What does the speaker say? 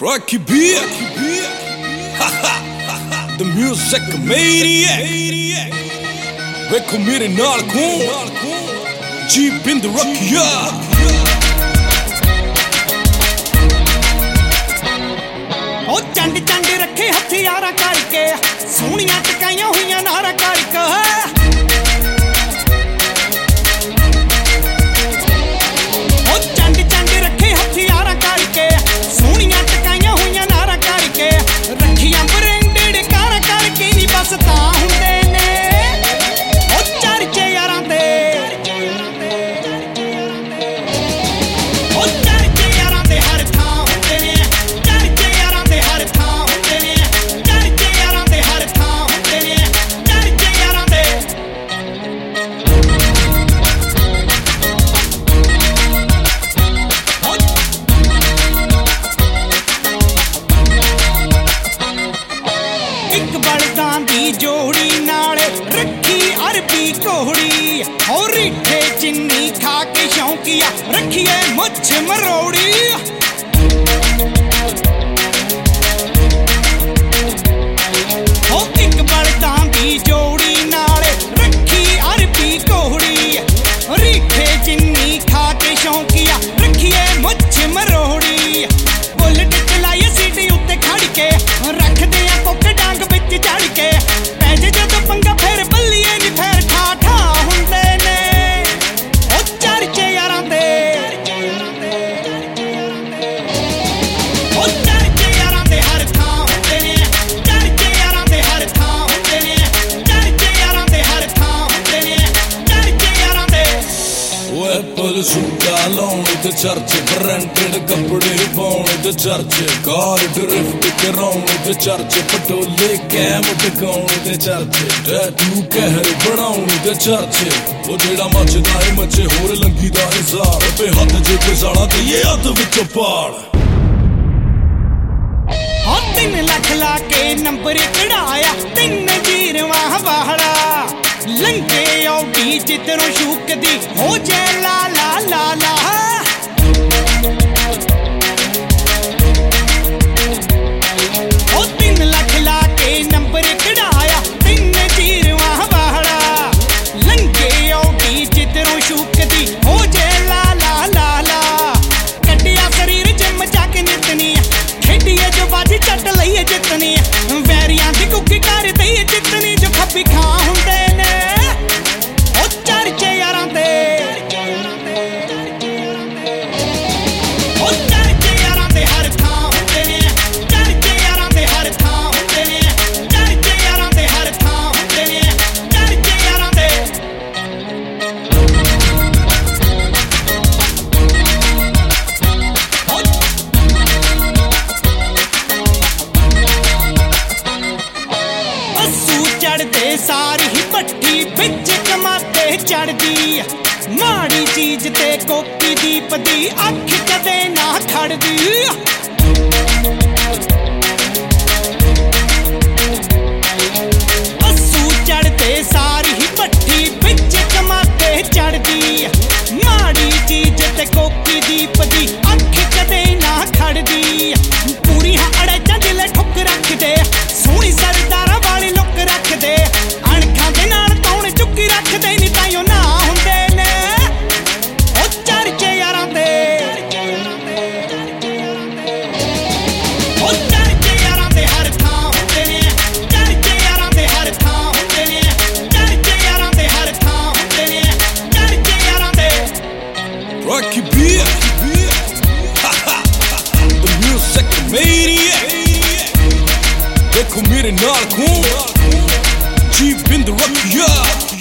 Rocky B, the music maniac. ਵੇਖੋ ਮੇਰੇ ਨਾਲ ਕੌਣ ਜੀ ਬਿੰਦ ਰੱਖਿਆ ਉਹ ਚੰਡ ਚੰਡ ਰੱਖੇ ਹਥਿਆਰਾਂ ਕਰਕੇ ਸੋਹਣੀਆਂ ਟਕਾਈਆਂ ਹੋਈਆਂ ਨਾਰਾਂ ਕਰਕੇ ਉਹ ਚੰਡ ਚੰਡ ਰੱਖੇ ਹਥਿਆਰਾਂ ਕਰਕੇ ਸੋਹਣੀਆਂ ਟਕਾਈਆਂ ਹੋਈਆਂ ਨਾਰਾਂ ਕਰਕੇ ਰੱਖੀਆਂ ਬ੍ਰਾਂਡਡ ਕਾਰਾਂ ਕਰਕੇ ਨਹੀਂ ਬਸ ਤਾਂ ਹੁੰਦੇ ਨੇ ਉਹ ਚਰਚੇ ਯਾਰਾਂ ਦੇ जोड़ी नाले रखी अरबी कोहड़ी और रिठे चिन्नी खा के शौकिया रखिए मुझ मरोड़ी ओ एक बड़दां दी जोड़ी नाले रखी अरबी कोहड़ी रिठे चिन्नी खा के शौकिया रखिए मुझ मरोड़ी बुलेट चलाइए सीटी उत्ते खड़ के रख दे कोक डांग विच चढ़ के पंगा फिर बल्लिए नी फिर ठा ठा हुंदे ने ओ चर्चे यारां दे ओ चर्चे यारां दे हर थां हुंदे ने चर्चे यारां दे हर थां हुंदे ने चर्चे यारां दे हर थां हुंदे ने चर्चे यारां दे ओ एप्पल सूटा लाउणे ते चर्चे ब्रांडेड कपड़े पाउणे ते चर्चे कार ड्रिफ्ट कराउणे ते चर्चे पटोले कैम टकाउणे ते चर्चे टैटू कहर बनाउणे ते चर्चे ओ जेड़ा मचदा है मचे होर लंघीदा है ज़ार पे हथ जे ते साड़ा ते ये हथ विचों पाड़ हो 3 लाख ला के नंबर चढ़ाया 3 जीरवा वाहड़ा लंके औडी जितरों शूकदी हो जे ला ला ला ला ओ 3 लाख ला के नंबर चढ़ाया 3 जीरवा वाहड़ा लंके औडी जितरों शूकदी हो जे ला ला ला ला कटिया शरीर जिम जाके नितनी खेडिए जो बाजी चट लईए जितनी वैरियां दी कुकी कर दईए जितनी जो खपी खा हुंदे ने ओ चर्चे यारां दे ओ चर्चे यारां दे हर थां हुंदे ने चर्चे यारां दे हर थां हुंदे ने चर्चे यारां दे हर थां हुंदे ने चर्चे यारां दे चढ़दे सारी ही भट्टी बिच कमाते चढ़दी माड़ी चीज ते कोकी दी पदी अख कदे ना खड़दी असू चढ़दे सारी ही भट्टी बिच कमाते चढ़दी माड़ी चीज ते कोकी दी पदी अख कदे ना खड़दी पूरी अड़े दिल ठुक रख दे सोहनी सरदारा वाली लुक रख दे अणखां दे नाल तौण चुक्की रख दे नी ताईओ ना हुंदे ने ओ चर्चे यारां दे ओ चर्चे यारां दे हर थां हुंदे ने चर्चे यारां दे हर थां हुंदे ने चर्चे यारां दे हर थां हुंदे ने चर्चे यारां दे Rocky B, the music maniac. ਵੇਖੋ ਮੇਰੇ ਨਾਲ ਕੌਣ ਜੀ ਬਿੰਦ ਰੱਖਿਆ